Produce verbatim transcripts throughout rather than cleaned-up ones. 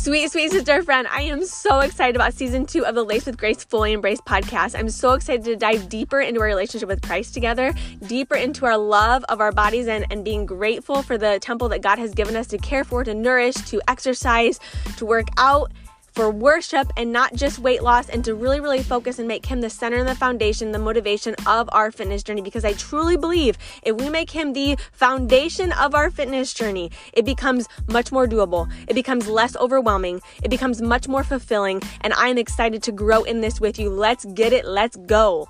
Sweet, sweet sister friend, I am so excited about season two of the Lace with Grace Fully Embraced podcast. I'm so excited to dive deeper into our relationship with Christ together, deeper into our love of our bodies and, and being grateful for the temple that God has given us to care for, to nourish, to exercise, to work out, for worship, and not just weight loss, and to really, really focus and make him the center and the foundation, the motivation of our fitness journey. Because I truly believe if we make him the foundation of our fitness journey, it becomes much more doable. It becomes less overwhelming. It becomes much more fulfilling. And I'm excited to grow in this with you. Let's get it. Let's go.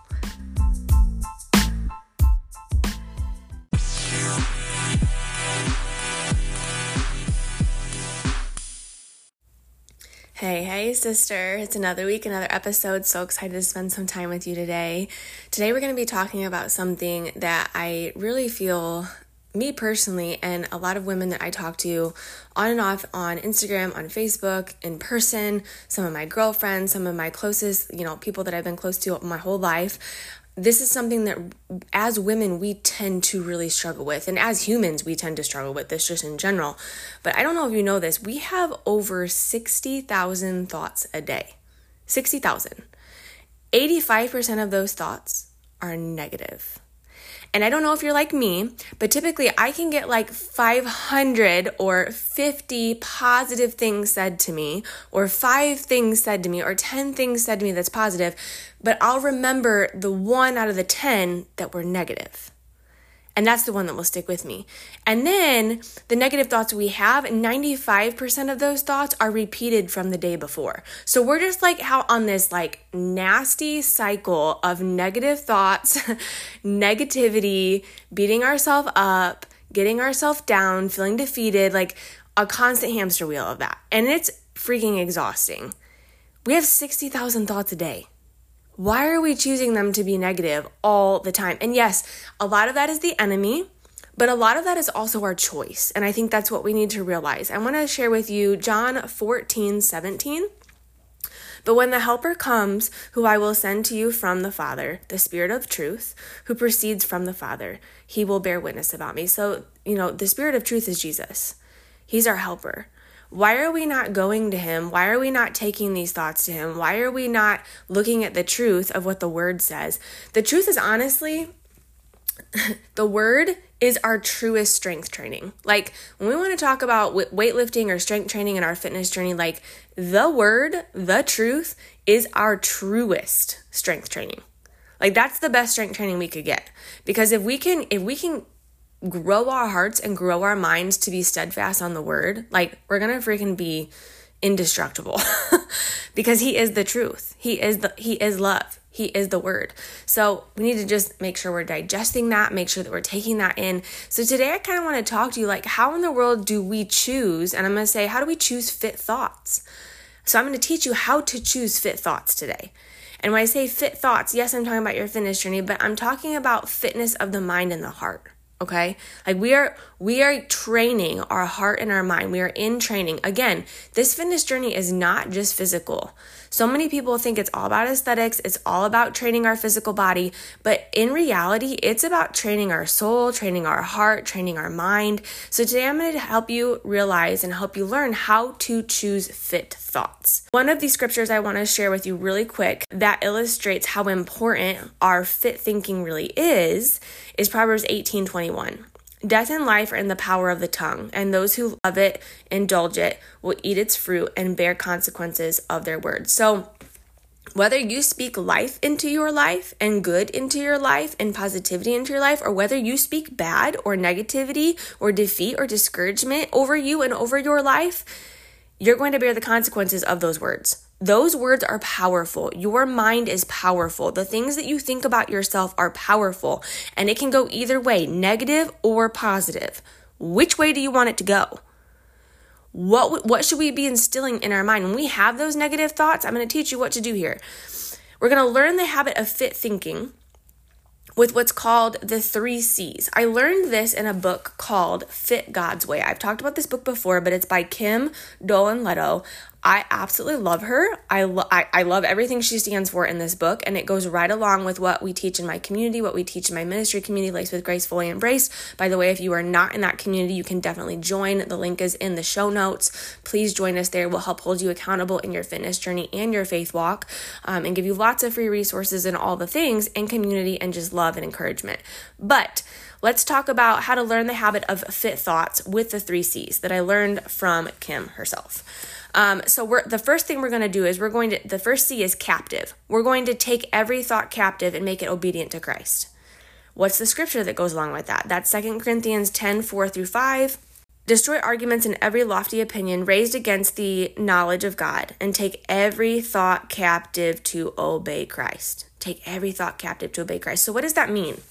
Hey, hey, sister. It's another week, another episode. So excited to spend some time with you today. Today, we're going to be talking about something that I really feel, me personally, and a lot of women that I talk to on and off on Instagram, on Facebook, in person, some of my girlfriends, some of my closest, you know, people that I've been close to my whole life. This is something that as women, we tend to really struggle with. And as humans, we tend to struggle with this just in general. But I don't know if you know this. We have over sixty thousand thoughts a day. sixty thousand. eighty-five percent of those thoughts are negative. And I don't know if you're like me, but typically I can get like five hundred or fifty positive things said to me, or five things said to me, or ten things said to me that's positive, but I'll remember the one out of the ten that were negative. And that's the one that will stick with me. And then the negative thoughts we have, ninety-five percent of those thoughts are repeated from the day before. So we're just like how on this like nasty cycle of negative thoughts, negativity, beating ourselves up, getting ourselves down, feeling defeated, like a constant hamster wheel of that. And it's freaking exhausting. We have sixty thousand thoughts a day. Why are we choosing them to be negative all the time? And yes, a lot of that is the enemy, but a lot of that is also our choice. And I think that's what we need to realize. I want to share with you John fourteen seventeen. But when the Helper comes, who I will send to you from the Father, the Spirit of truth, who proceeds from the Father, he will bear witness about me. So, you know, the Spirit of truth is Jesus. He's our helper. Why are we not going to him? Why are we not taking these thoughts to him? Why are we not looking at the truth of what the word says? The truth is honestly, the word is our truest strength training. Like when we want to talk about weightlifting or strength training in our fitness journey, like the word, the truth is our truest strength training. Like that's the best strength training we could get. Because if we can, if we can grow our hearts and grow our minds to be steadfast on the word, like we're gonna freaking be indestructible because he is the truth. He is the he is love. He is the word. So we need to just make sure we're digesting that, make sure that we're taking that in. So today I kind of want to talk to you like, how in the world do we choose? And I'm going to say, how do we choose fit thoughts? So I'm going to teach you how to choose fit thoughts today. And when I say fit thoughts, yes, I'm talking about your fitness journey, but I'm talking about fitness of the mind and the heart. Okay? Like we are, we are training our heart and our mind. We are in training. Again, this fitness journey is not just physical. So many people think it's all about aesthetics. It's all about training our physical body. But in reality, it's about training our soul, training our heart, training our mind. So today I'm going to help you realize and help you learn how to choose fit thoughts. One of these scriptures I want to share with you really quick that illustrates how important our fit thinking really is, is Proverbs eighteen twenty-one. Death and life are in the power of the tongue, and those who love it, indulge it, will eat its fruit and bear consequences of their words. So whether you speak life into your life and good into your life and positivity into your life, or whether you speak bad or negativity or defeat or discouragement over you and over your life, you're going to bear the consequences of those words. Those words are powerful. Your mind is powerful. The things that you think about yourself are powerful, and it can go either way, negative or positive. Which way do you want it to go? What what should we be instilling in our mind? When we have those negative thoughts, I'm going to teach you what to do here. We're going to learn the habit of fit thinking with what's called the three C's. I learned this in a book called Fit God's Way. I've talked about this book before, but it's by Kim Dolan Leto. I absolutely love her. I, lo- I, I love everything she stands for in this book, and it goes right along with what we teach in my community, what we teach in my ministry community, Laced with Grace, Fully Embraced. By the way, if you are not in that community, you can definitely join. The link is in the show notes. Please join us there. We'll help hold you accountable in your fitness journey and your faith walk, um, and give you lots of free resources and all the things in community and just love and encouragement. But let's talk about how to learn the habit of fit thoughts with the three C's that I learned from Kim herself. Um, so we're, the first thing we're going to do is we're going to, the first C is captive. We're going to take every thought captive and make it obedient to Christ. What's the scripture that goes along with that? That's Second Corinthians ten, four through five. Destroy arguments and every lofty opinion raised against the knowledge of God, and take every thought captive to obey Christ. Take every thought captive to obey Christ. So what does that mean?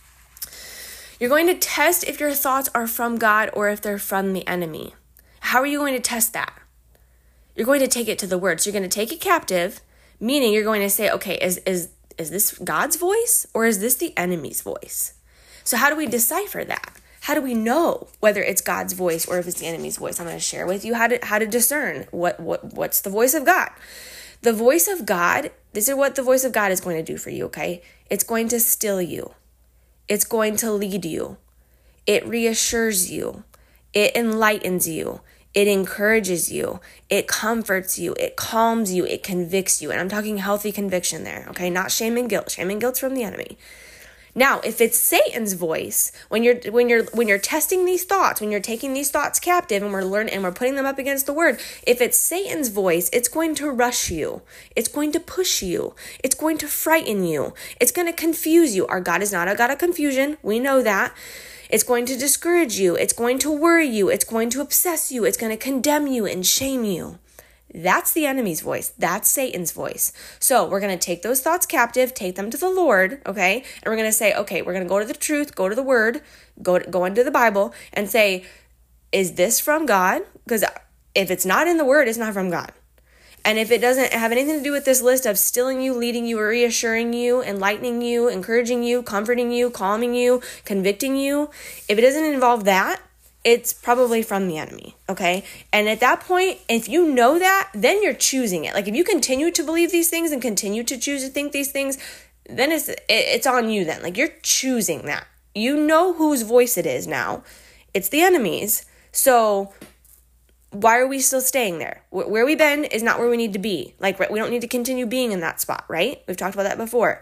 You're going to test if your thoughts are from God or if they're from the enemy. How are you going to test that? You're going to take it to the word. So you're going to take it captive, meaning you're going to say, okay, is is is this God's voice or is this the enemy's voice? So how do we decipher that? How do we know whether it's God's voice or if it's the enemy's voice? I'm going to share with you how to how to discern what what what's the voice of God. The voice of God, this is what the voice of God is going to do for you, okay? It's going to still you. It's going to lead you. It reassures you. It enlightens you. It encourages you. It comforts you. It calms you. It convicts you. And I'm talking healthy conviction there, okay? Not shame and guilt. Shame and guilt's from the enemy. Now, if it's Satan's voice, when you're when you're when you're testing these thoughts, when you're taking these thoughts captive and we're learning and we're putting them up against the word, if it's Satan's voice, it's going to rush you. It's going to push you. It's going to frighten you. It's going to confuse you. Our God is not a God of confusion. We know that. It's going to discourage you. It's going to worry you. It's going to obsess you. It's going to condemn you and shame you. That's the enemy's voice. That's Satan's voice. So we're going to take those thoughts captive, take them to the Lord, okay? And we're going to say, okay, we're going to go to the truth, go to the word, go, go into the Bible and say, is this from God? Because if it's not in the word, it's not from God. And if it doesn't have anything to do with this list of stilling you, leading you, reassuring you, enlightening you, encouraging you, comforting you, calming you, convicting you, if it doesn't involve that, it's probably from the enemy, okay? And at that point, if you know that, then you're choosing it. Like if you continue to believe these things and continue to choose to think these things, then it's it's on you then. Like you're choosing that. You know whose voice it is now. It's the enemy's. So why are we still staying there? Where we've been is not where we need to be. Like we don't need to continue being in that spot, right? We've talked about that before.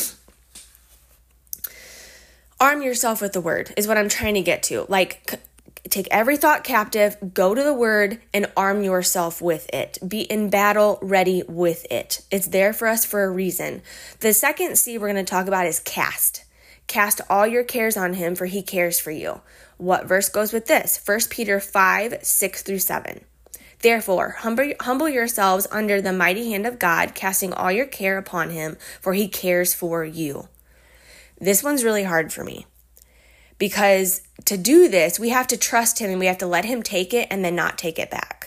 Arm yourself with the word is what I'm trying to get to. Like take every thought captive, go to the word, and arm yourself with it. Be in battle ready with it. It's there for us for a reason. The second C we're going to talk about is cast. Cast all your cares on him, for he cares for you. What verse goes with this? First Peter five, six through seven. Therefore, humble, humble yourselves under the mighty hand of God, casting all your care upon him, for he cares for you. This one's really hard for me. Because to do this, we have to trust him and we have to let him take it and then not take it back.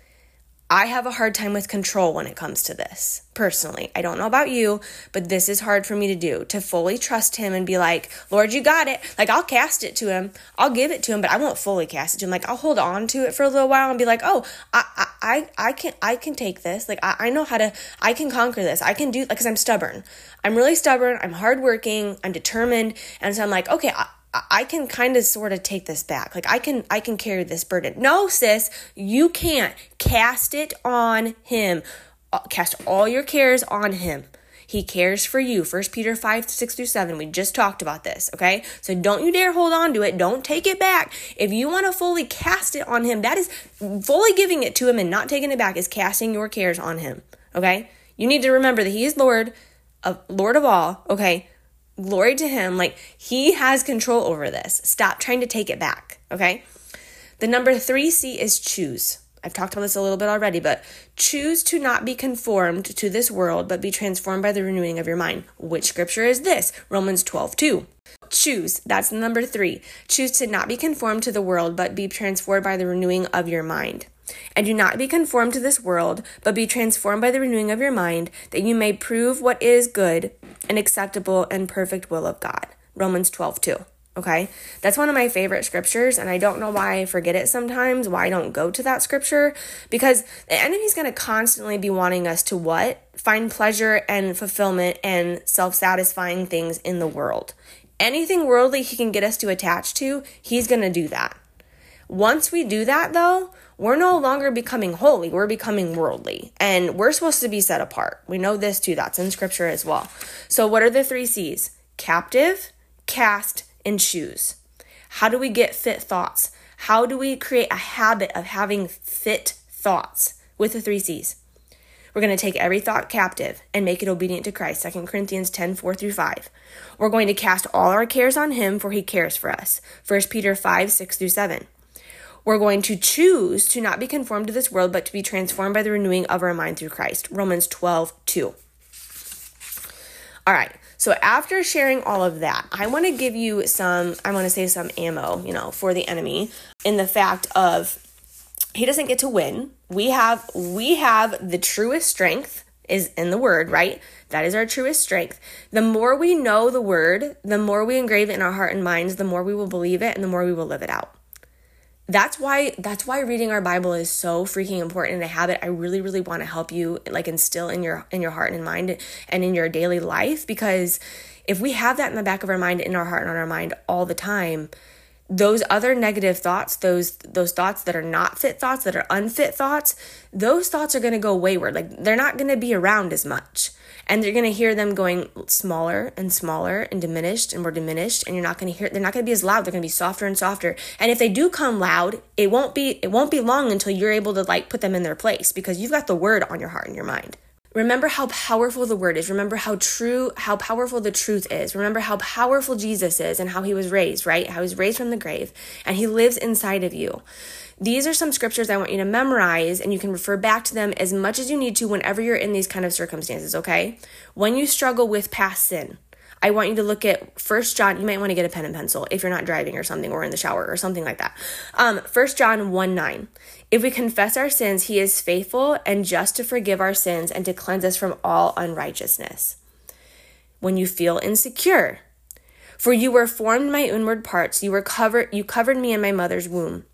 I have a hard time with control when it comes to this, personally. I don't know about you, but this is hard for me to do, to fully trust him and be like, Lord, you got it. Like, I'll cast it to him. I'll give it to him, but I won't fully cast it to him. Like, I'll hold on to it for a little while and be like, oh, I I, I can I can take this. Like, I, I know how to, I can conquer this. I can do, like, because I'm stubborn. I'm really stubborn. I'm hardworking. I'm determined. And so I'm like, okay, I, I can kind of sort of take this back. Like I can, I can carry this burden. No, sis, you can't. Cast it on him. Cast all your cares on him. He cares for you. First Peter five, six through seven. We just talked about this. Okay. So don't you dare hold on to it. Don't take it back. If you want to fully cast it on him, that is fully giving it to him and not taking it back is casting your cares on him. Okay. You need to remember that he is Lord of Lord of all. Okay. Glory to him. Like he has control over this. Stop trying to take it back. Okay. The number three C is choose. I've talked about this a little bit already, but choose to not be conformed to this world, but be transformed by the renewing of your mind. Which scripture is this? Romans twelve two. Choose. That's the number three. Choose to not be conformed to the world, but be transformed by the renewing of your mind. And do not be conformed to this world, but be transformed by the renewing of your mind, that you may prove what is good and acceptable and perfect will of God. Romans twelve two. Okay, that's one of my favorite scriptures, and I don't know why I forget it sometimes, why I don't go to that scripture, because the enemy's going to constantly be wanting us to what? Find pleasure and fulfillment and self-satisfying things in the world. Anything worldly he can get us to attach to, he's going to do that. Once we do that, though, we're no longer becoming holy, we're becoming worldly, and we're supposed to be set apart. We know this too, that's in scripture as well. So what are the three C's? Captive, cast, and choose. How do we get fit thoughts? How do we create a habit of having fit thoughts with the three C's? We're going to take every thought captive and make it obedient to Christ. Second Corinthians ten, four through five. We're going to cast all our cares on him, for he cares for us. First Peter five, six through seven. We're going to choose to not be conformed to this world, but to be transformed by the renewing of our mind through Christ. Romans twelve, two. All right. So after sharing all of that, I want to give you some, I want to say some ammo, you know, for the enemy in the fact of he doesn't get to win. We have, we have the truest strength is in the word, right? That is our truest strength. The more we know the word, the more we engrave it in our heart and minds, the more we will believe it and the more we will live it out. That's why that's why reading our Bible is so freaking important and a habit I really, really want to help you like instill in your in your heart and mind and in your daily life, because if we have that in the back of our mind, in our heart and on our mind all the time, those other negative thoughts, those those thoughts that are not fit thoughts, that are unfit thoughts, those thoughts are going to go wayward. Like they're not going to be around as much. And you're going to hear them going smaller and smaller and diminished and more diminished. And you're not going to hear, they're not going to be as loud. They're going to be softer and softer. And if they do come loud, it won't be, it won't be long until you're able to like put them in their place, because you've got the word on your heart and your mind. Remember how powerful the word is. Remember how true, how powerful the truth is. Remember how powerful Jesus is and how he was raised, right? How he was raised from the grave and he lives inside of you. These are some scriptures I want you to memorize, and you can refer back to them as much as you need to whenever you're in these kind of circumstances, okay? When you struggle with past sin, I want you to look at First John. You might want to get a pen and pencil if you're not driving or something, or in the shower or something like that. Um, First John one nine. If we confess our sins, he is faithful and just to forgive our sins and to cleanse us from all unrighteousness. When you feel insecure, for you were formed in my inward parts, you were covered, you covered me in my mother's womb.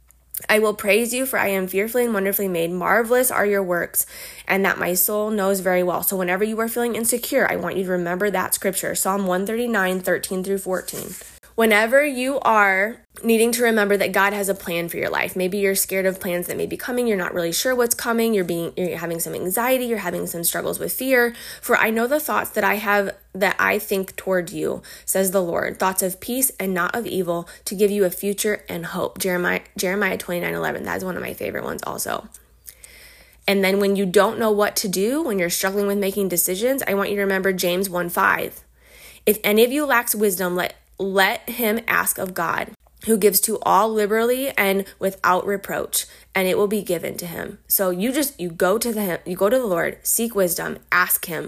I will praise you, for I am fearfully and wonderfully made. Marvelous are your works, and that my soul knows very well. So whenever you are feeling insecure, I want you to remember that scripture, Psalm one thirty-nine, thirteen through fourteen. Whenever you are needing to remember that God has a plan for your life, maybe you're scared of plans that may be coming, you're not really sure what's coming, you're being, you're having some anxiety, you're having some struggles with fear. For I know the thoughts that I have, that I think toward you, says the Lord, thoughts of peace and not of evil, to give you a future and hope. Jeremiah, Jeremiah twenty-nine eleven. That's one of my favorite ones also. And then when you don't know what to do, when you're struggling with making decisions, I want you to remember James one five. If any of you lacks wisdom, let Let him ask of God, who gives to all liberally and without reproach, and it will be given to him. So you just, you go to the, you go to the Lord, seek wisdom, ask him.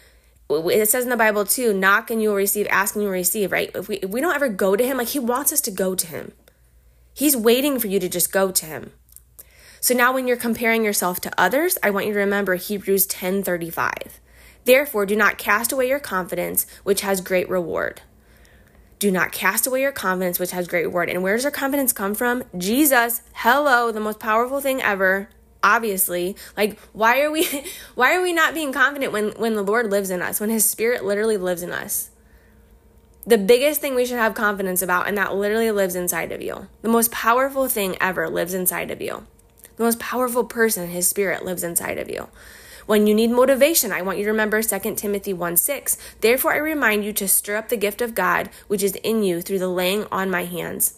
It says in the Bible too, knock and you will receive, ask and you will receive, right? If we, if we don't ever go to him, like he wants us to go to him. He's waiting for you to just go to him. So now when you're comparing yourself to others, I want you to remember Hebrews ten thirty-five. Therefore, do not cast away your confidence, which has great reward. Do not cast away your confidence, which has great reward. And where does our confidence come from? Jesus. Hello, the most powerful thing ever. Obviously, like why are we why are we not being confident when when the Lord lives in us, when his spirit literally lives in us? The biggest thing we should have confidence about, and that literally lives inside of you. The most powerful thing ever lives inside of you. The most powerful person, his spirit lives inside of you. When you need motivation, I want you to remember Second Timothy one six. Therefore, I remind you to stir up the gift of God, which is in you through the laying on my hands.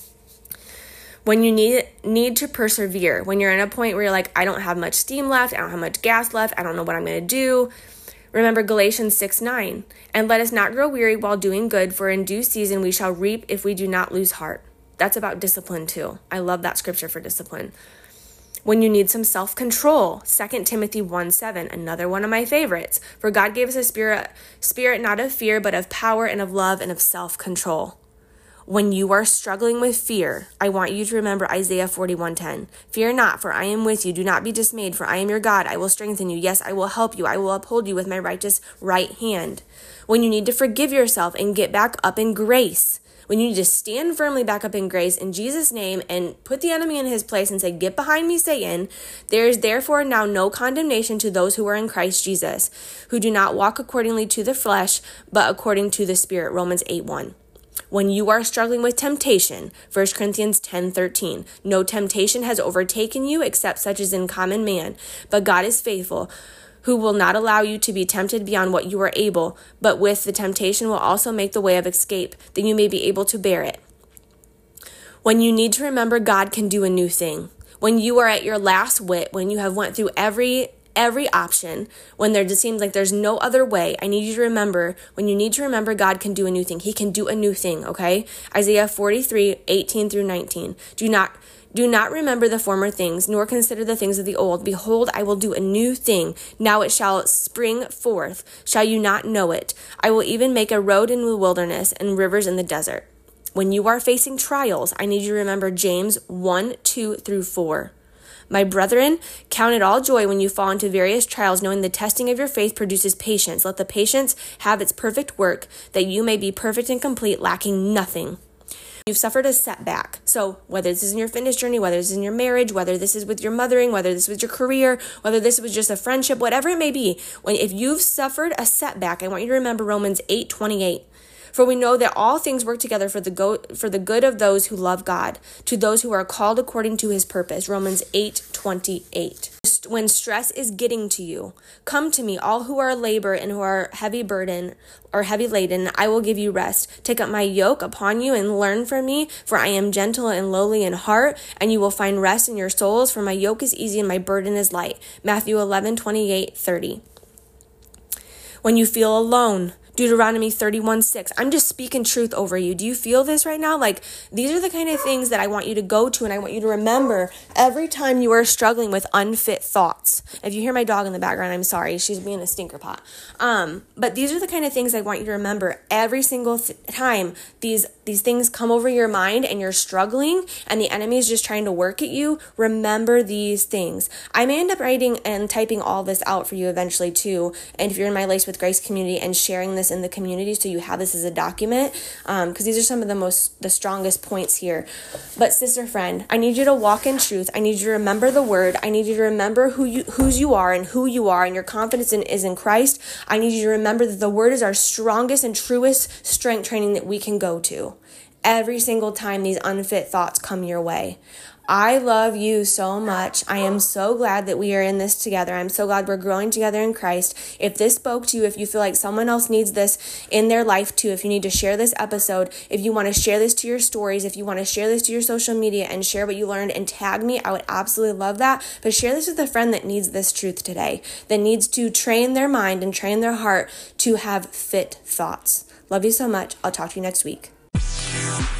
When you need need to persevere, when you're in a point where you're like, I don't have much steam left, I don't have much gas left, I don't know what I'm going to do. Remember Galatians six nine. And let us not grow weary while doing good, for in due season we shall reap if we do not lose heart. That's about discipline too. I love that scripture for discipline. When you need some self-control, Second Timothy one seven, another one of my favorites. For God gave us a spirit, spirit not of fear, but of power and of love and of self-control. When you are struggling with fear, I want you to remember Isaiah forty-one ten. Fear not, for I am with you. Do not be dismayed, for I am your God. I will strengthen you. Yes, I will help you. I will uphold you with my righteous right hand. When you need to forgive yourself and get back up in grace, when you need to stand firmly back up in grace in Jesus' name and put the enemy in his place and say, get behind me, Satan. There is therefore now no condemnation to those who are in Christ Jesus, who do not walk accordingly to the flesh, but according to the Spirit. Romans eight one. When you are struggling with temptation, First Corinthians ten thirteen, no temptation has overtaken you except such as in common man, but God is faithful, who will not allow you to be tempted beyond what you are able, but with the temptation will also make the way of escape, that you may be able to bear it. When you need to remember, God can do a new thing. When you are at your last wit, when you have went through every every option, when there just seems like there's no other way, I need you to remember, when you need to remember, God can do a new thing. He can do a new thing, okay? Isaiah forty-three, eighteen through nineteen. Do not Do not remember the former things, nor consider the things of the old. Behold, I will do a new thing. Now it shall spring forth. Shall you not know it? I will even make a road in the wilderness and rivers in the desert. When you are facing trials, I need you to remember James one, two through four. My brethren, count it all joy when you fall into various trials, knowing the testing of your faith produces patience. Let the patience have its perfect work, that you may be perfect and complete, lacking nothing. You've suffered a setback. So whether this is in your fitness journey, whether this is in your marriage, whether this is with your mothering, whether this was your career, whether this was just a friendship, whatever it may be, when if you've suffered a setback, I want you to remember Romans eight twenty-eight. For we know that all things work together for the go- for the good of those who love God, to those who are called according to his purpose. Romans eight twenty-eight. When stress is getting to you, come to me, all who are labor and who are heavy burden or heavy laden, I will give you rest. Take up my yoke upon you and learn from me, for I am gentle and lowly in heart, and you will find rest in your souls, for my yoke is easy and my burden is light. Matthew eleven twenty-eight thirty. When you feel alone, Deuteronomy thirty-one six. I'm just speaking truth over you. Do you feel this right now? Like, these are the kind of things that I want you to go to and I want you to remember every time you are struggling with unfit thoughts. If you hear my dog in the background, I'm sorry. She's being a stinker pot. Um, but these are the kind of things I want you to remember every single th- time these these things come over your mind and you're struggling and the enemy is just trying to work at you. Remember these things. I may end up writing and typing all this out for you eventually too. And if you're in my Lace with Grace community and sharing this in the community so you have this as a document, um because these are some of the most the strongest points here. But sister friend, I need you to walk in truth. I need you to remember the word. I need you to remember who you whose you are and who you are, and your confidence in, is in Christ. I need you to remember that the word is our strongest and truest strength training that we can go to every single time these unfit thoughts come your way. I love you so much. I am so glad that we are in this together. I'm so glad we're growing together in Christ. If this spoke to you, if you feel like someone else needs this in their life too, if you need to share this episode, if you want to share this to your stories, if you want to share this to your social media and share what you learned and tag me, I would absolutely love that. But share this with a friend that needs this truth today, that needs to train their mind and train their heart to have fit thoughts. Love you so much. I'll talk to you next week.